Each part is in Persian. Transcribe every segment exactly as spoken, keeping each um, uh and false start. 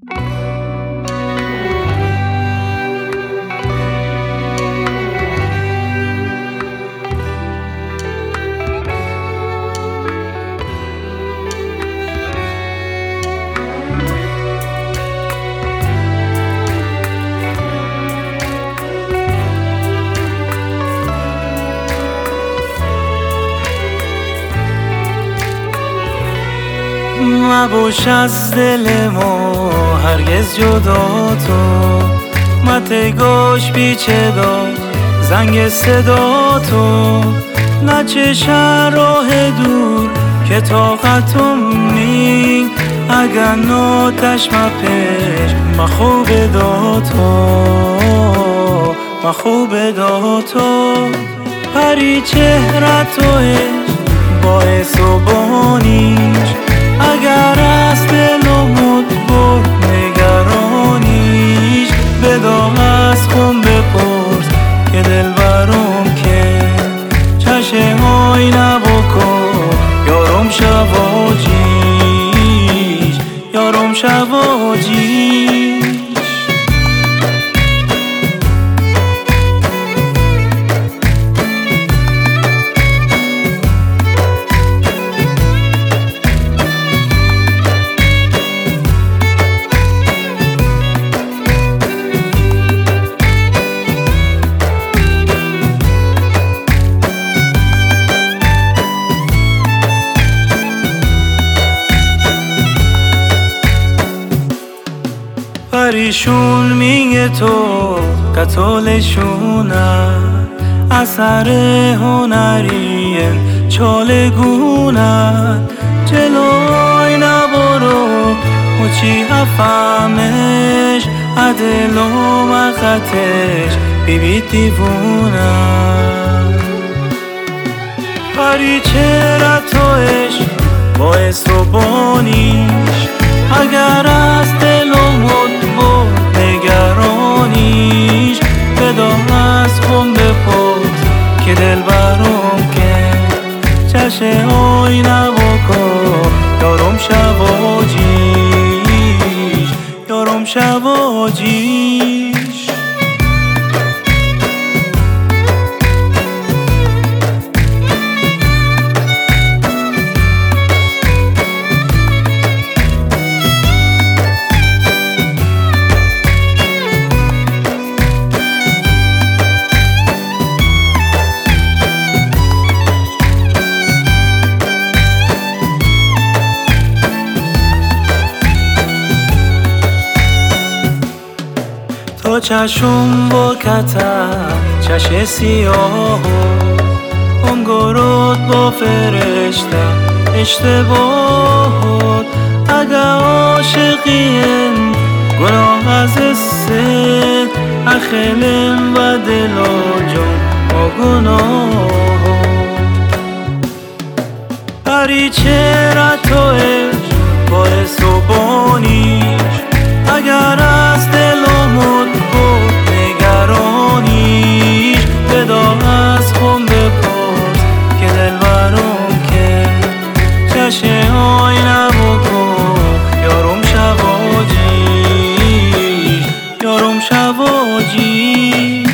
مباش از دل ما هرگز جدا تو، متگاش بیچه دا زنگ صدا تو، نچش راه دور که طاقتم نی، اگر ناتش مپش مخوب دا تو، مخوب دا تو. پری چهره توش باعث و بانیش، اگر از دل و مد برد نگرانیش، بداغ از خون بپرس که دل برام که چشم های نبکن یارم شواجیش، یارم شواجیش. پریشون میگه تو قتالشونه، اثر هنریه چالگونه، جلوی نبارو و چی افهمش، عدل و مقتش بی بی دیوونه. پری چرا توش باعث و بانیش، اگر از دل و مد بود نگرانیش، بداغ از خون بپرس که دل برام که چشم های نبکن یارم شواجیش، یارم شواجیش. تا چشم با کتر چش سیاه، امگرد با فرشته اشتباهات، اگه عاشقیم گناه از سه اخلم و دل و جان و گناه. پری چرا توش باعث و بانیش، اگر از دل و مد بود نگرانیش، بداغ از خون بپرس که دل برام که چشم های نبکن یارم شواجیش، یارم شواجیش.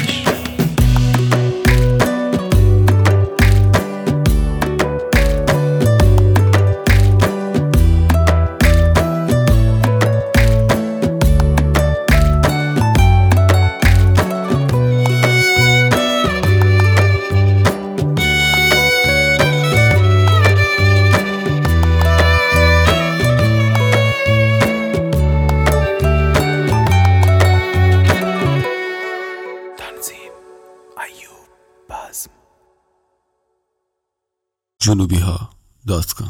جنوبی ها دات کام